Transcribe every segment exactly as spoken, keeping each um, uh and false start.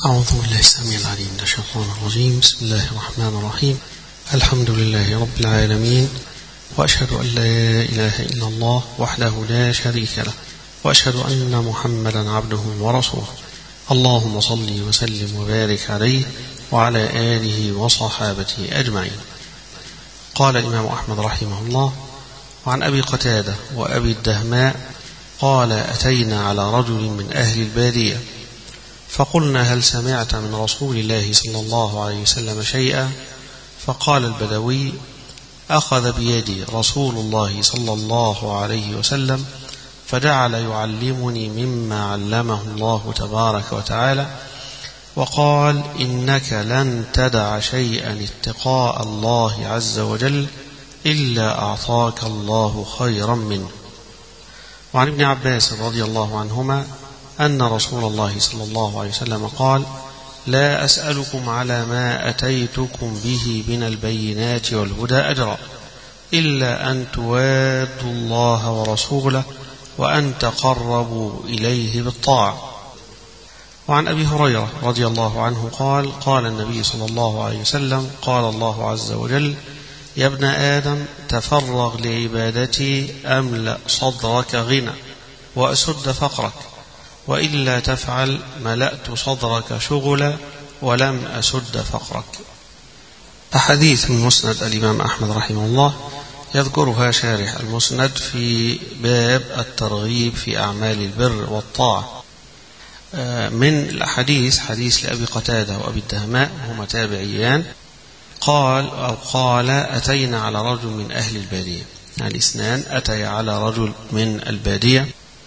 أعوذ بالله السميع العليم من الشيطان الرجيم. بسم الله الرحمن الرحيم. الحمد لله رب العالمين، وأشهد أن لا إله إلا الله وحده لا شريك له، وأشهد أن محمدا عبده ورسوله. اللهم صل وسلم وبارك عليه وعلى آله وصحابته أجمعين. قال الإمام أحمد رحمه الله: وعن أبي قتادة وأبي الدهماء قال: أتينا على رجل من أهل البادية فقلنا: هل سمعت من رسول الله صلى الله عليه وسلم شيئا؟ فقال البدوي: أخذ بيدي رسول الله صلى الله عليه وسلم فجعل يعلمني مما علمه الله تبارك وتعالى، وقال: إنك لن تدع شيئا اتقاء الله عز وجل إلا أعطاك الله خيرا منه. وعن ابن عباس رضي الله عنهما أن رسول الله صلى الله عليه وسلم قال: لا أسألكم على ما أتيتكم به من البينات والهدى أجرا إلا أن توادوا الله ورسوله وأن تقربوا إليه بالطاعة. وعن أبي هريرة رضي الله عنه قال: قال النبي صلى الله عليه وسلم: قال الله عز وجل: يا ابن آدم تفرغ لعبادتي أملأ صدرك غنى وأسد فقرك، وإلا تفعل ملأت صدرك شغلا ولم أسد فقرك. أحاديث من مسند الإمام أحمد رحمه الله يذكرها شارح المسند في باب الترغيب في أعمال البر والطاعة. من الأحاديث حديث لأبي قتادة وأبي الدهماء، هما تابعيان، قال أو قال: أتينا على رجل من أهل البادية، يعني اثنان أتي على رجل من البادية،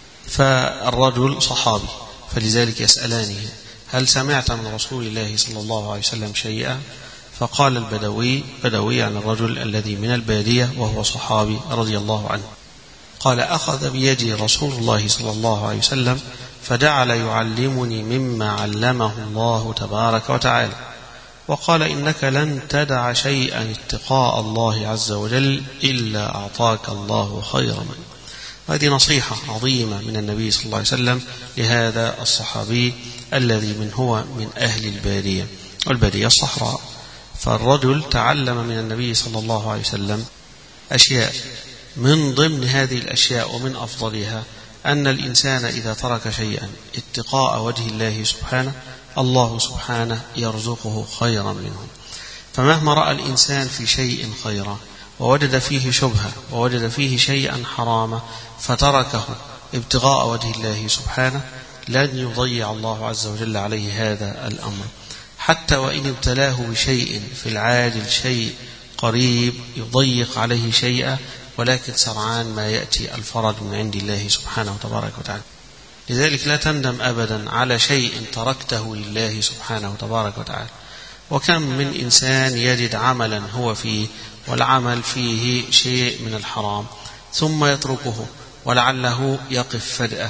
فالرجل صحابي، فلذلك يسألانه: هل سمعت من رسول الله صلى الله عليه وسلم شيئا؟ فقال البدوي، بدوي عن الرجل الذي من البادية وهو صحابي رضي الله عنه، قال: أخذ بيدي رسول الله صلى الله عليه وسلم فجعل يعلمني مما علمه الله تبارك وتعالى، وقال: إنك لن تدع شيئا اتقاء الله عز وجل إلا أعطاك الله خيرا منه. هذه نصيحة عظيمة من النبي صلى الله عليه وسلم لهذا الصحابي الذي من هو من أهل البادية، والبادية الصحراء. فالرجل تعلم من النبي صلى الله عليه وسلم أشياء، من ضمن هذه الأشياء ومن أفضلها أن الإنسان إذا ترك شيئا اتقاء وجه الله سبحانه، الله سبحانه يرزقه خيرا منه. فمهما رأى الإنسان في شيء خيرا ووجد فيه شبهة ووجد فيه شيئا حراما فتركه ابتغاء وجه الله سبحانه، لن يضيع الله عز وجل عليه هذا الأمر، حتى وإن ابتلاه بشيء في العاجل، شيء قريب يضيق عليه شيئا، ولكن سرعان ما يأتي الفرج من عند الله سبحانه تبارك وتعالى. لذلك لا تندم أبدا على شيء تركته لله سبحانه تبارك وتعالى. وكم من إنسان يجد عملا هو فيه والعمل فيه شيء من الحرام ثم يتركه، ولعله يقف فجأة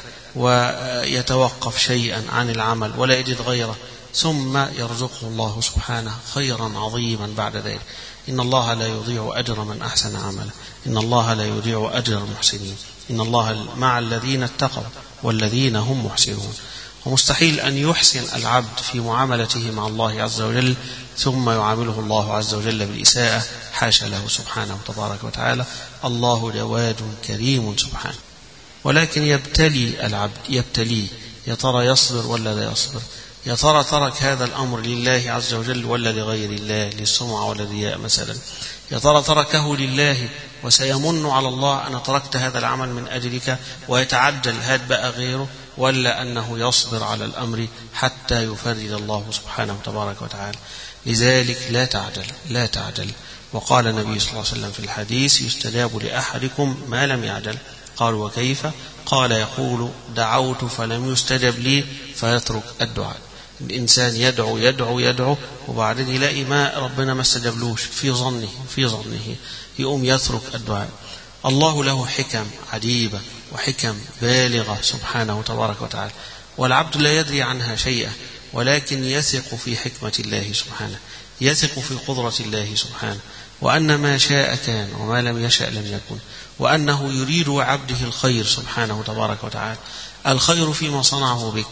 ويتوقف شيئا عن العمل ولا يجد غيره، ثم يرزقه الله سبحانه خيرا عظيما بعد ذلك. إن الله لا يضيع أجر من أحسن عملا، إن الله لا يضيع أجر المحسنين، إن الله مع الذين اتقوا والذين هم محسنون. ومستحيل أن يحسن العبد في معاملته مع الله عز وجل ثم يعامله الله عز وجل بالإساءة، حاشا له سبحانه تبارك وتعالى. الله جواد كريم سبحانه، ولكن يبتلي العبد، يبتليه، يا ترى يصبر ولا لا يصبر، يا ترى ترك هذا الأمر لله عز وجل ولا لغير الله، للسمعة ولا الرياء مثلا، يا ترى تركه لله وسيمن على الله أنا تركت هذا العمل من أجلك ويتعجل هات بقى غيره، ولا أنه يصبر على الأمر حتى يفرج الله سبحانه تبارك وتعالى. لذلك لا تعجل، لا تعجل. وقال النبي صلى الله عليه وسلم في الحديث: يستجاب لأحدكم ما لم يعجل. قالوا: وكيف؟ قال: يقول: دعوت فلم يستجب لي فيترك الدعاء. الإنسان يدعو يدعو يدعو وبعدين يلاقي ما ربنا ما استجابلوش في ظنه في ظنه يقوم يترك الدعاء. الله له حكم عجيبة وحكم بالغة سبحانه تبارك وتعالى، والعبد لا يدري عنها شيئا، ولكن يثق في حكمة الله سبحانه، يثق في قدرة الله سبحانه، وأن ما شاء كان وما لم يشأ لم يكن، وأنه يريد عبده الخير سبحانه تبارك وتعالى. الخير فيما صنعه بك،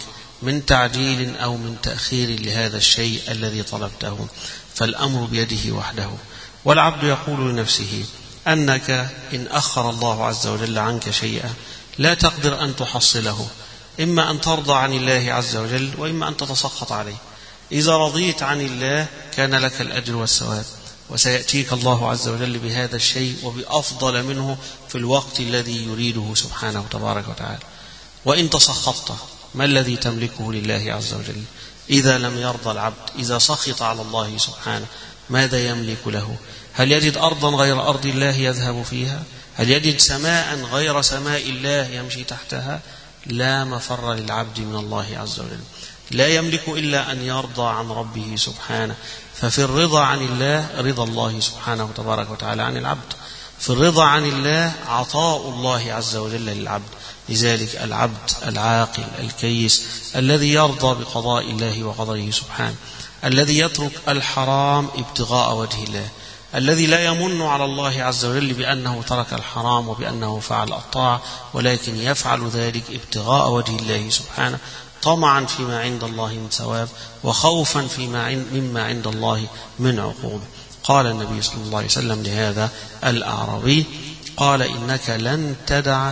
من تعجيل أو من تأخير لهذا الشيء الذي طلبته، فالأمر بيده وحده. والعبد يقول لنفسه أنك إن أخر الله عز وجل عنك شيئا لا تقدر أن تحصله، إما أن ترضى عن الله عز وجل وإما أن تتسخط عليه. إذا رضيت عن الله كان لك الأجر والثواب، وسيأتيك الله عز وجل بهذا الشيء وبأفضل منه في الوقت الذي يريده سبحانه تبارك وتعالى. وإن تسخطت ما الذي تملكه لله عز وجل؟ إذا لم يرضى العبد، إذا سخط على الله سبحانه، ماذا يملك له؟ هل يجد أرضا غير أرض الله يذهب فيها؟ هل يجد سماء غير سماء الله يمشي تحتها؟ لا مفر للعبد من الله عز وجل، لا يملك إلا أن يرضى عن ربه سبحانه. ففي الرضا عن الله رضا الله سبحانه تبارك وتعالى عن العبد، في الرضا عن الله عطاء الله عز وجل للعبد. لذلك العبد العاقل الكيس الذي يرضى بقضاء الله وقدره سبحانه، الذي يترك الحرام ابتغاء وجه الله، الذي لا يمن على الله عز وجل بأنه ترك الحرام وبأنه فعل الطاعة، ولكن يفعل ذلك ابتغاء وجه الله سبحانه، طمعا فيما عند الله من ثواب وخوفا فيما عند مما عند الله من عقوبة. قال النبي صلى الله عليه وسلم لهذا الأعرابي، قال إنك لن تدع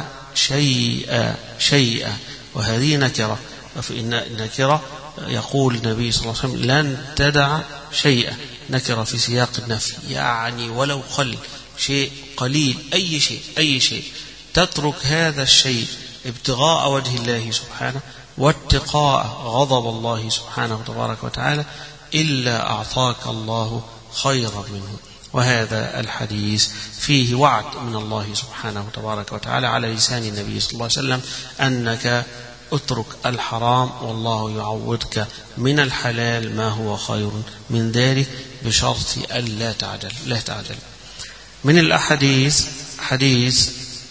شيئا شيئا، وهذه نكرة، وفي النكرة يقول النبي صلى الله عليه وسلم لن تدع شيئا، نكرة في سياق النفي، يعني ولو قل شيء قليل، أي شيء أي شيء تترك هذا الشيء ابتغاء وجه الله سبحانه واتقاء غضب الله سبحانه تبارك وتعالى إلا أعطاك الله خيرا منه. وهذا الحديث فيه وعد من الله سبحانه تبارك وتعالى على لسان النبي صلى الله عليه وسلم أنك اترك الحرام والله يعوضك من الحلال ما هو خير من ذلك، بشرط ألا تعجل لا تعجل. من الأحاديث حديث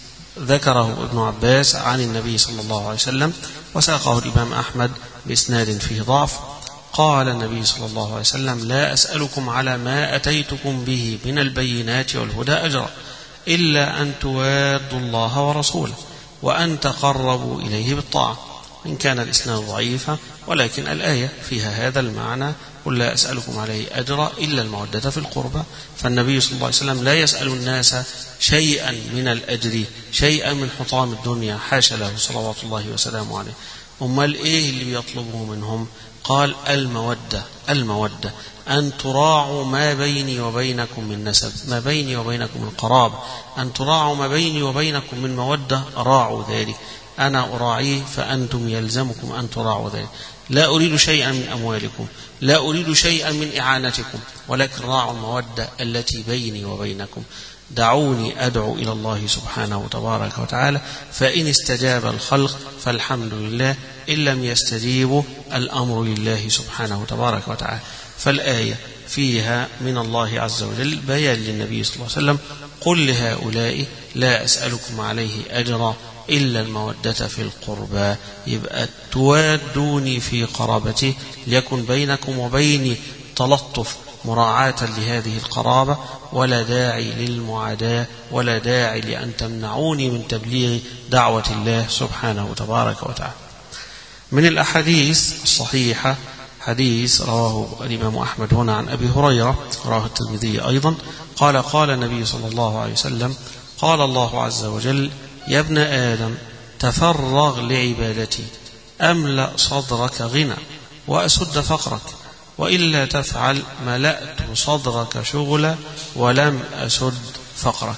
ذكره ابن عباس عن النبي صلى الله عليه وسلم وساقه الإمام أحمد بإسناد فيه ضعف. قال النبي صلى الله عليه وسلم لا أسألكم على ما أتيتكم به من البينات والهدى أجرا إلا أن توادوا الله ورسوله وأن تقربوا إليه بالطاعة. إن كان الإسناد ضعيفا ولكن الآية فيها هذا المعنى، قل لا أسألكم عليه أجرا إلا المودة في القربى. فالنبي صلى الله عليه وسلم لا يسأل الناس شيئا من الأجر، شيئا من حطام الدنيا، حاشا له صلوات الله وسلامه عليه. أمال إيه اللي بيطلبه منهم؟ قال المودة المودة أن تراعوا ما بيني وبينكم من نسب، ما بيني وبينكم من قرابة، أن تراعوا ما بيني وبينكم من مودة، راعوا ذلك، أنا أراعيه فأنتم يلزمكم أن تراعوا ذلك. لا أريد شيئا من أموالكم، لا أريد شيئا من إعانتكم، ولكن راعوا المودة التي بيني وبينكم. دعوني أدعو إلى الله سبحانه تبارك وتعالى، فإن استجاب الخلق فالحمد لله، إن لم يستجيبوا الأمر لله سبحانه تبارك وتعالى. فالآية فيها من الله عز وجل بيان للنبي صلى الله عليه وسلم قل لهؤلاء لا أسألكم عليه أجرا إلا المودة في القربى، يبقى توادوني في قرابتي، ليكن بينكم وبيني تلطف مراعاة لهذه القرابة، ولا داعي للمعاداة، ولا داعي لأن تمنعوني من تبليغ دعوة الله سبحانه تبارك وتعالى. من الأحاديث الصحيحة حديث رواه الإمام أحمد هنا عن أبي هريرة، رواه الترمذي أيضا، قال قال النبي صلى الله عليه وسلم قال الله عز وجل يا ابن آدم تفرغ لعبادتي أملأ صدرك غنى وأسد فقرك، وإلا تفعل ملأت صدرك شغلا ولم أسد فقرك.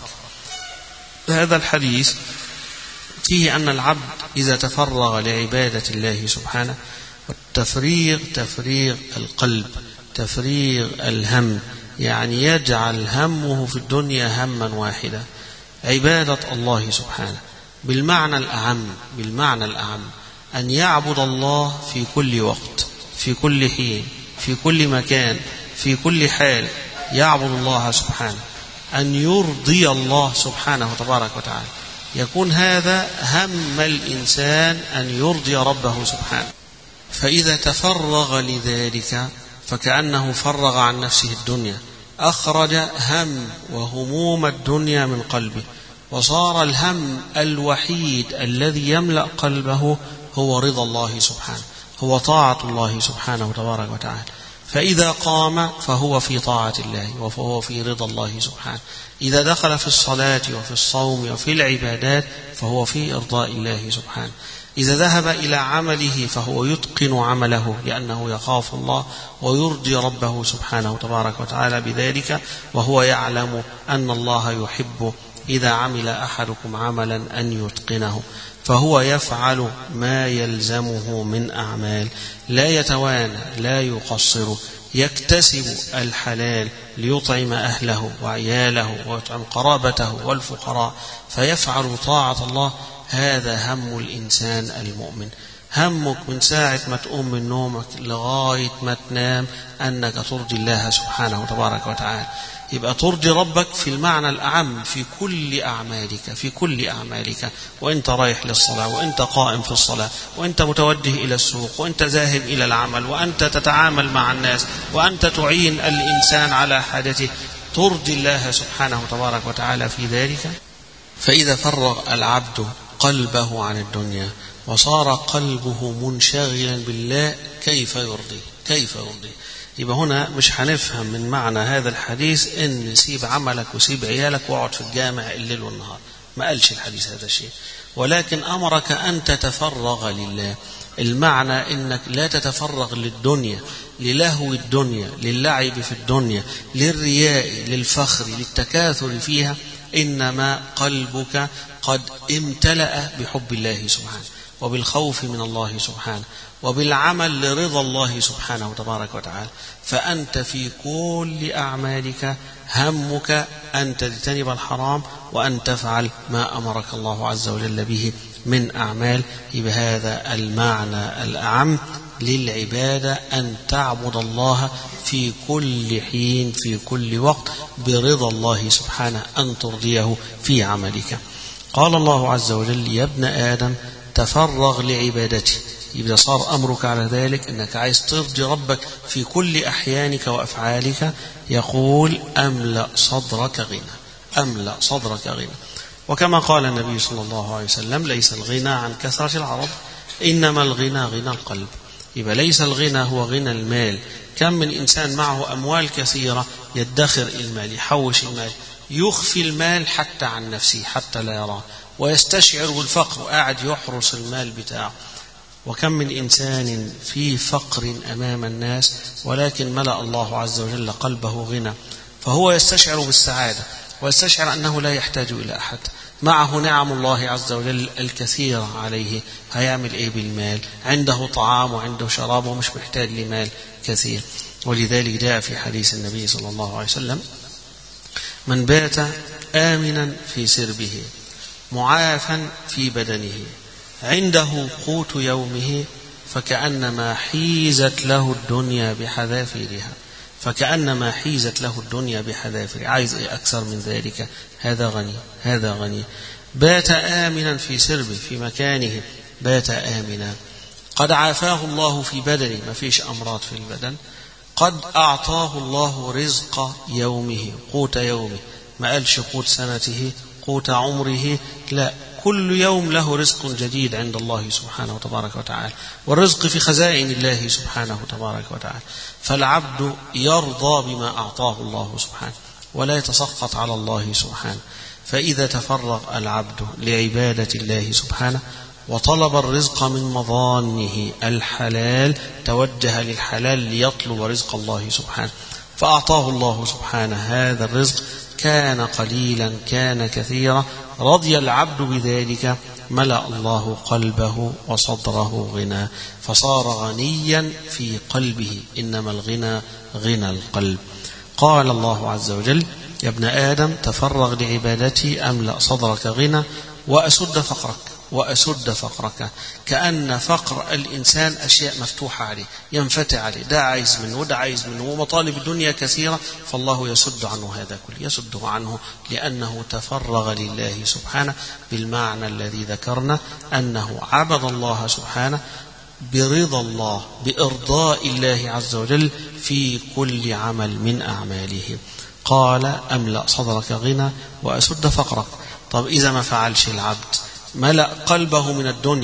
هذا الحديث فيه أن العبد إذا تفرغ لعبادة الله سبحانه، والتفريغ تفريغ القلب، تفريغ الهم، يعني يجعل همه في الدنيا هما واحدا، عبادة الله سبحانه بالمعنى الأعم، بالمعنى الأعم أن يعبد الله في كل وقت، في كل حين، في كل مكان، في كل حال، يعبد الله سبحانه، أن يرضي الله سبحانه تبارك وتعالى. يكون هذا هم الإنسان أن يرضي ربه سبحانه، فإذا تفرغ لذلك فكأنه فرغ عن نفسه الدنيا، أخرج هم وهموم الدنيا من قلبه، وصار الهم الوحيد الذي يملأ قلبه هو رضا الله سبحانه. هو طاعة الله سبحانه تبارك وتعالى، فإذا قام فهو في طاعة الله وفهو في رضا الله سبحانه. إذا دخل في الصلاة وفي الصوم وفي العبادات فهو في إرضاء الله سبحانه. إذا ذهب إلى عمله فهو يتقن عمله لأنه يخاف الله ويرضي ربه سبحانه تبارك وتعالى بذلك، وهو يعلم أن الله يحب إذا عمل أحدكم عملا أن يتقنه، فهو يفعل ما يلزمه من أعمال، لا يتوانى لا يقصر، يكتسب الحلال ليطعم أهله وعياله ويطعم قرابته والفقراء، فيفعل طاعة الله. هذا هم الإنسان المؤمن. همك من ساعة ما تقوم من نومك لغاية ما تنام أنك ترضي الله سبحانه تبارك وتعالى. يبقى ترضي ربك في المعنى الأعم في كل أعمالك، في كل أعمالك، وأنت رايح للصلاة، وأنت قائم في الصلاة، وأنت متوجه إلى السوق، وأنت ذاهب إلى العمل، وأنت تتعامل مع الناس، وأنت تعين الإنسان على حاجته، ترضي الله سبحانه تبارك وتعالى في ذلك. فإذا فرغ العبد قلبه عن الدنيا وصار قلبه منشغلا بالله كيف يرضي كيف يرضي يبقى هنا مش هنفهم من معنى هذا الحديث ان سيب عملك وسيب عيالك واقعد في الجامع الليل والنهار، ما قالش الحديث هذا الشيء، ولكن أمرك أن تتفرغ لله. المعنى انك لا تتفرغ للدنيا، للهو الدنيا، للعب في الدنيا، للرياء، للفخر، للتكاثر فيها، إنما قلبك قد امتلأ بحب الله سبحانه وبالخوف من الله سبحانه وبالعمل لرضا الله سبحانه تبارك وتعالى. فأنت في كل أعمالك همك أن تجتنب الحرام وأن تفعل ما أمرك الله عز وجل به من أعمال. بهذا المعنى الأعم للعبادة أن تعبد الله في كل حين في كل وقت برضا الله سبحانه، أن ترضيه في عملك. قال الله عز وجل: يا ابن آدم تفرغ لعبادتي. إذا صار أمرك على ذلك أنك عايز ترضي ربك في كل أحيانك وأفعالك، يقول: أملأ صدرك غنى، أملأ صدرك غنى. وكما قال النبي صلى الله عليه وسلم: ليس الغنى عن كثرة العرض، إنما الغنى غنى القلب. يبقى ليس الغنى هو غنى المال. كم من إنسان معه أموال كثيرة يدخر المال، يحوش المال، يخفي المال حتى عن نفسه حتى لا يراه، ويستشعر بالفقر وقاعد يحرس المال بتاعه. وكم من إنسان في فقر أمام الناس ولكن ملأ الله عز وجل قلبه غنى، فهو يستشعر بالسعادة ويستشعر أنه لا يحتاج إلى أحد، معه نعم الله عز وجل الكثيرة عليه، هيعمل إيه بالمال؟ عنده طعام وعنده شراب ومش محتاج لمال كثير. ولذلك جاء في حديث النبي صلى الله عليه وسلم: من بات آمنا في سربه معافا في بدنه عنده قوت يومه فكأنما حيزت له الدنيا بحذافيرها، فكأنما حيزت له الدنيا بحذافيرها. عايز إيه أكثر من ذلك؟ هذا غني، هذا غني. بات آمنا في سربه، في مكانه بات آمنا، قد عافاه الله في بدنه، ما فيش أمراض في البدن، قد أعطاه الله رزق يومه، قوت يومه، ما قالش قوت سنته، قوت عمره، لا، كل يوم له رزق جديد عند الله سبحانه وتبارك وتعالى، والرزق في خزائن الله سبحانه وتبارك وتعالى. فالعبد يرضى بما أعطاه الله سبحانه ولا يتسخط على الله سبحانه. فإذا تفرغ العبد لعبادة الله سبحانه وطلب الرزق من مظانه الحلال، توجه للحلال ليطلب رزق الله سبحانه، فأعطاه الله سبحانه هذا الرزق، كان قليلا كان كثيرا، رضي العبد بذلك، ملأ الله قلبه وصدره غنى، فصار غنيا في قلبه، إنما الغنى غنى القلب. قال الله عز وجل: يا ابن آدم تفرغ لعبادتي أملأ صدرك غنى وأسد فقرك، وأسد فقرك. كأن فقر الإنسان أشياء مفتوحة عليه، ينفتح عليه، ده عايز منه وده عايز منه، ومطالب الدنيا كثيرة، فالله يسد عنه هذا كله، يسده عنه لأنه تفرغ لله سبحانه، بالمعنى الذي ذكرنا أنه عبد الله سبحانه برضا الله، بإرضاء الله عز وجل في كل عمل من أعماله. قال: أملأ صدرك غنى وأسد فقرك. طب إذا ما فعلش العبد، ملأ قلبه من الدنيا،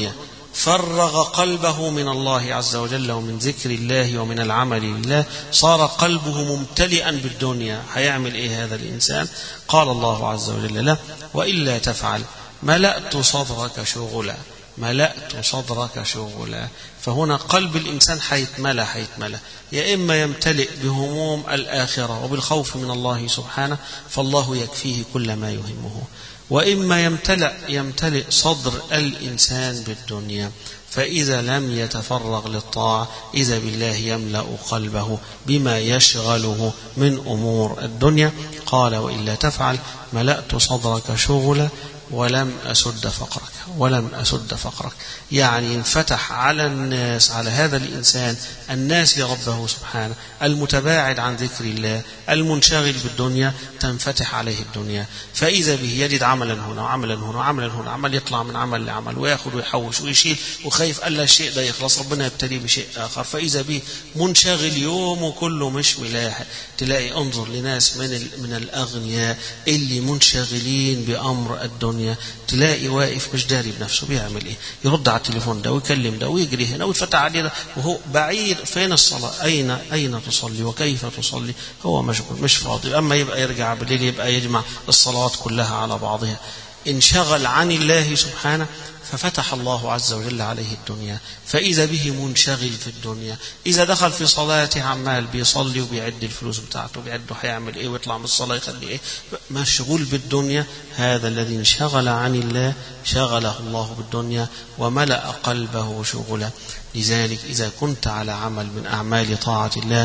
فرغ قلبه من الله عز وجل ومن ذكر الله ومن العمل لله، صار قلبه ممتلئا بالدنيا. هيعمل إيه هذا الإنسان؟ قال الله عز وجل له: وإلا تفعل ملأت صدرك شغلا، ملأت صدرك شغلا. فهنا قلب الإنسان حيتملى حيتملى يا إما يمتلئ بهموم الآخرة وبالخوف من الله سبحانه فالله يكفيه كل ما يهمه، وإما يمتلئ يمتلئ صدر الإنسان بالدنيا. فإذا لم يتفرغ للطاعة إذا بالله يملأ قلبه بما يشغله من أمور الدنيا. قال: وإلا تفعل ملأت صدرك شغلا ولم أسد فقرك، ولم أسد فقرك. يعني انفتح على الناس، على هذا الإنسان الناس لربه سبحانه، المتباعد عن ذكر الله، المنشغل بالدنيا، تنفتح عليه الدنيا. فإذا به يجد عملا هنا وعملا هنا وعملا هنا، عمل يطلع من عمل لعمل ويأخذ ويحوش ويشيل وخايف ألا الشيء ده يخلص ربنا يبتلي بشيء آخر. فإذا به منشغل يومه كله مش ملاحق. تلاقي انظر لناس من من الأغنياء اللي منشغلين بأمر الدنيا، تلاقي واقف مش داري بنفسه بيعمل ايه، يرد على التليفون ده ويكلم ده ويجري هنا ويفتح عليه ده وهو بعيد. فين الصلاة؟ أين أين تصلي وكيف تصلي؟ هو مشغول مش فاضي. أما يبقى يرجع بالليل يبقى يجمع الصلوات كلها على بعضها. انشغل عن الله سبحانه ففتح الله عز وجل عليه الدنيا، فإذا به منشغل في الدنيا. إذا دخل في صلاته عمال بيصلي وبيعد الفلوس بتاعته، بيعده هيعمل إيه ويطلع من الصلاة يخلي إيه، مشغول بالدنيا. هذا الذي انشغل عن الله شغله الله بالدنيا وملأ قلبه شغلا. لذلك إذا كنت على عمل من أعمال طاعة الله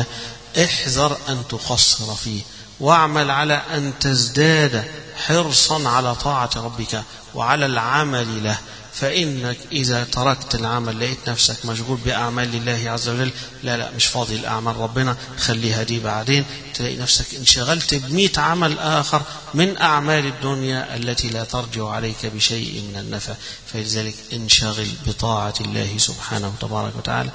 احذر أن تقصر فيه، واعمل على أن تزداد حرصا على طاعة ربك وعلى العمل له. فإنك إذا تركت العمل لقيت نفسك مشغول بأعمال الله عز وجل، لا لا مش فاضي الأعمال ربنا خليها دي بعدين، تلاقي نفسك انشغلت بمئة عمل آخر من أعمال الدنيا التي لا ترجع عليك بشيء من النفع. فلذلك انشغل بطاعة الله سبحانه وتبارك وتعالى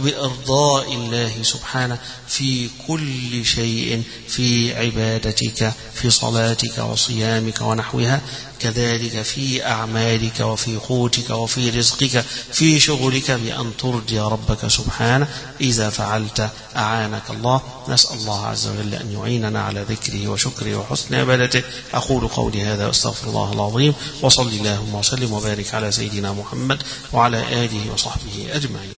وبإرضاء الله سبحانه في كل شيء، في عبادتك، في صلاتك وصيامك ونحوها، كذلك في أعمالك وفي قوتك وفي رزقك، في شغلك، بأن ترضي ربك سبحانه. إذا فعلت أعانك الله. نسأل الله عز وجل أن يعيننا على ذكره وشكره وحسن عبادته. أقول قولي هذا واستغفر الله العظيم، وصلي اللهم وسلم وبارك على سيدنا محمد وعلى آله وصحبه أجمعين.